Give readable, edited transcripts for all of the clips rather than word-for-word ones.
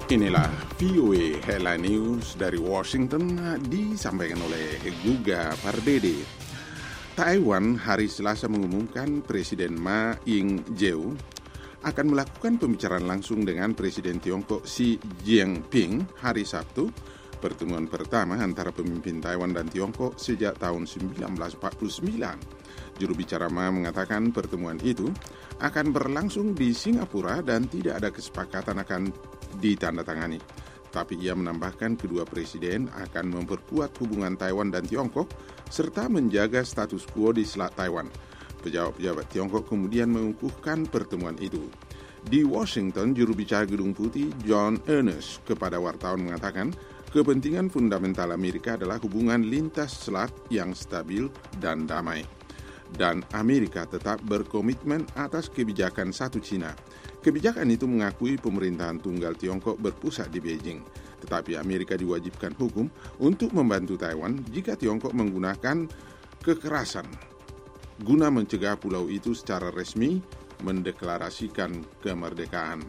Inilah VOA Headline News dari Washington disampaikan oleh Guga Pardede. Taiwan hari Selasa mengumumkan Presiden Ma Ying-jeou akan melakukan pembicaraan langsung dengan Presiden Tiongkok Xi Jinping hari Sabtu, pertemuan pertama antara pemimpin Taiwan dan Tiongkok sejak tahun 1949. Juru bicara Ma mengatakan pertemuan itu akan berlangsung di Singapura dan tidak ada kesepakatan akan ditandatangani. Tapi ia menambahkan kedua presiden akan memperkuat hubungan Taiwan dan Tiongkok serta menjaga status quo di Selat Taiwan. Pejabat-pejabat Tiongkok kemudian mengukuhkan pertemuan itu. Di Washington, juru bicara Gedung Putih John Earnest kepada wartawan mengatakan kepentingan fundamental Amerika adalah hubungan lintas selat yang stabil dan damai. Dan Amerika tetap berkomitmen atas kebijakan satu Cina. Kebijakan itu mengakui pemerintahan tunggal Tiongkok berpusat di Beijing. Tetapi Amerika diwajibkan hukum untuk membantu Taiwan jika Tiongkok menggunakan kekerasan guna mencegah pulau itu secara resmi mendeklarasikan kemerdekaan.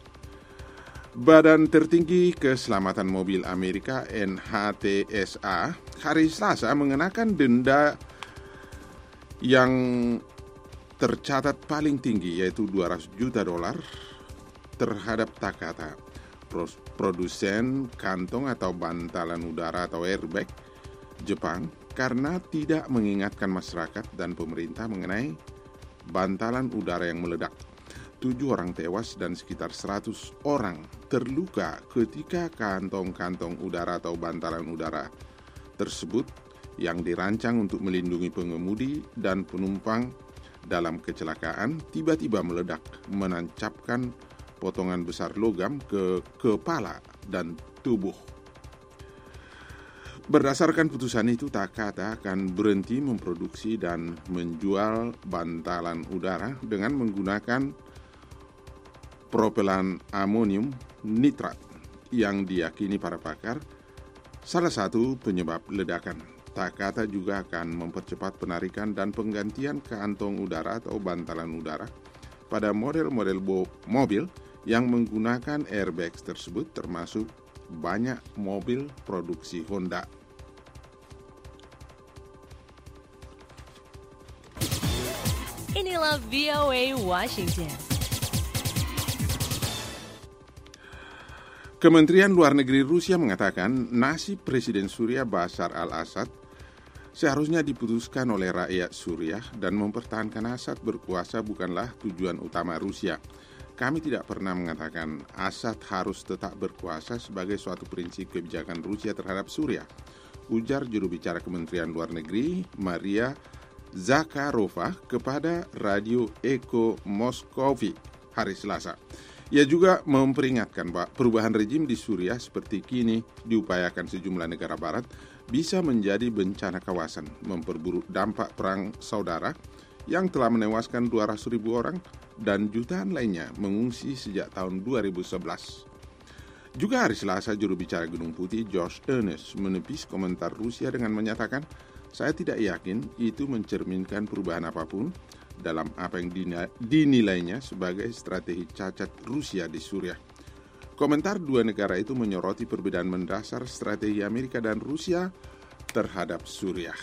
Badan Tertinggi Keselamatan Mobil Amerika NHTSA hari Selasa mengenakan denda yang tercatat paling tinggi yaitu $200 juta terhadap Takata, produsen kantong atau bantalan udara atau airbag Jepang, karena tidak mengingatkan masyarakat dan pemerintah mengenai bantalan udara yang meledak. 7 orang tewas dan sekitar 100 orang terluka ketika kantong-kantong udara atau bantalan udara tersebut yang dirancang untuk melindungi pengemudi dan penumpang dalam kecelakaan tiba-tiba meledak, menancapkan potongan besar logam ke kepala dan tubuh. Berdasarkan putusan itu, Takata akan berhenti memproduksi dan menjual bantalan udara dengan menggunakan propelan amonium nitrat yang diyakini para pakar salah satu penyebab ledakan. Takata juga akan mempercepat penarikan dan penggantian kantong udara atau bantalan udara pada model-model mobil yang menggunakan airbags tersebut, termasuk banyak mobil produksi Honda. Inilah VOA Washington. Kementerian Luar Negeri Rusia mengatakan nasib Presiden Suriah Bashar al-Assad seharusnya diputuskan oleh rakyat Suriah dan mempertahankan Assad berkuasa bukanlah tujuan utama Rusia. Kami tidak pernah mengatakan Assad harus tetap berkuasa sebagai suatu prinsip kebijakan Rusia terhadap Suriah, ujar juru bicara Kementerian Luar Negeri Maria Zakharova kepada Radio Eko Moskovi hari Selasa. Ia juga memperingatkan bahwa perubahan rejim di Suriah seperti kini diupayakan sejumlah negara barat bisa menjadi bencana kawasan, memperburuk dampak perang saudara yang telah menewaskan 200.000 orang dan jutaan lainnya mengungsi sejak tahun 2011. Juga hari Selasa, juru bicara Gedung Putih Josh Earnest menepis komentar Rusia dengan menyatakan, "Saya tidak yakin itu mencerminkan perubahan apapun dalam apa yang dinilainya sebagai strategi cacat Rusia di Suriah." Komentar dua negara itu menyoroti perbedaan mendasar strategi Amerika dan Rusia terhadap Suriah.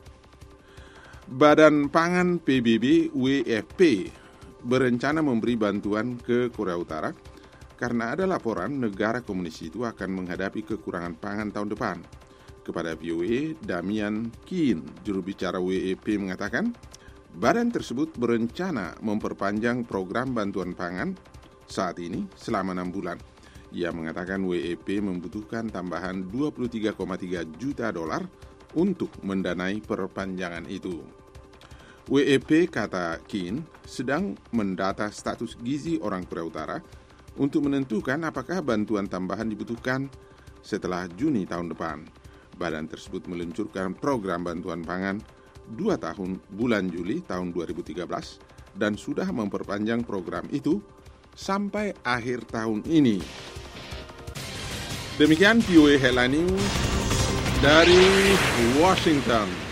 Badan Pangan PBB WFP berencana memberi bantuan ke Korea Utara karena ada laporan negara komunis itu akan menghadapi kekurangan pangan tahun depan. Kepada VOA, Damian Keane, juru bicara WFP mengatakan, badan tersebut berencana memperpanjang program bantuan pangan saat ini selama 6 bulan. Ia mengatakan WFP membutuhkan tambahan $23,3 juta untuk mendanai perpanjangan itu. WFP, kata Keane, sedang mendata status gizi orang Korea Utara untuk menentukan apakah bantuan tambahan dibutuhkan setelah Juni tahun depan. Badan tersebut meluncurkan program bantuan pangan 2 tahun bulan Juli tahun 2013 dan sudah memperpanjang program itu sampai akhir tahun ini. Demikian VOA Headline News dari Washington.